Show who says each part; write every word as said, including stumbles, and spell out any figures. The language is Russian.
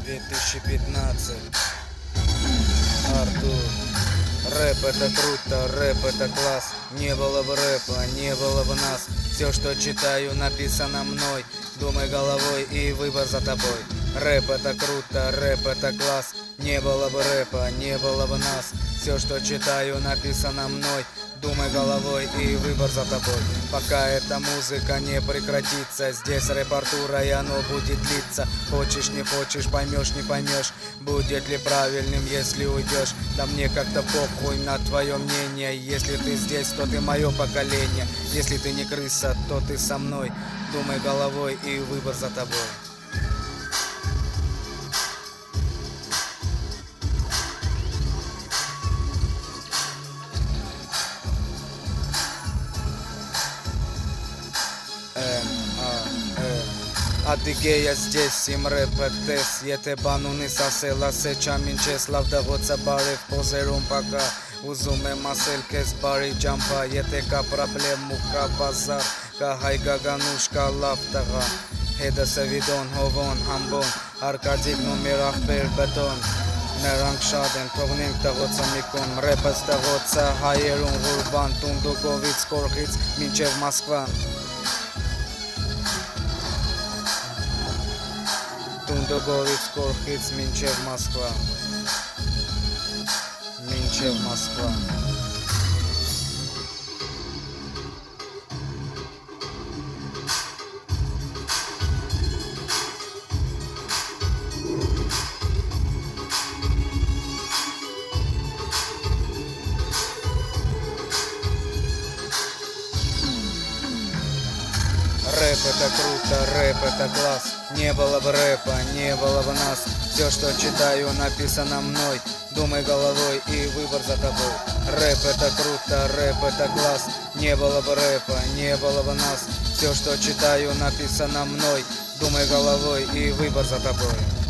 Speaker 1: две тысячи пятнадцать. Артур. Рэп это круто, рэп это класс. Не было бы рэпа, не было бы нас. Все, что читаю, написано мной. Думай головой и выбор за тобой. Рэп это круто, рэп это класс. Не было бы рэпа, не было бы нас. Все, что читаю, написано мной. Думай головой и выбор за тобой. Пока эта музыка не прекратится, здесь рэп Артура, и оно будет длиться. Хочешь, не хочешь, поймешь, не поймешь, будет ли правильным, если уйдешь. Да мне как-то похуй на твое мнение. Если ты здесь, то ты мое поколение. Если ты не крыса, то ты со мной. Думай головой и выбор за тобой. Adygheia здесь, им рэп тес. Եթե բանուն ես ասել, ասե չամ ինչ ես լավ դղոցը բարև պոզերում պակա. Ուզում եմ ասել քեզ բարի ջամփա. Եթե կա պրոբլեմ ու կա բազար, կա հայ գագանուշ, կա լավ տղա. Հետը Սևիդոն, Հովոն, Համբոն, Արկադիկն ու մեր ախպեր բետոն. Նրանք շատ են, թողնենք տղոցը մի կողմ. Рэպս տղոցը հայերուն ղուրբան. Տունդուկովից կորխից մինչև Մոսկվան. Տունդուկովից կորխից մինչև Մոսկվա. Մինչև Մոսկվա. Рэп это круто, рэп это класс. Не было бы рэпа, не было бы нас. Все, что читаю, написано мной. Думай головой и выбор за тобой. Рэп это круто, рэп это класс. Не было бы рэпа, не было бы нас. Все, что читаю, написано мной. Думай головой и выбор за тобой.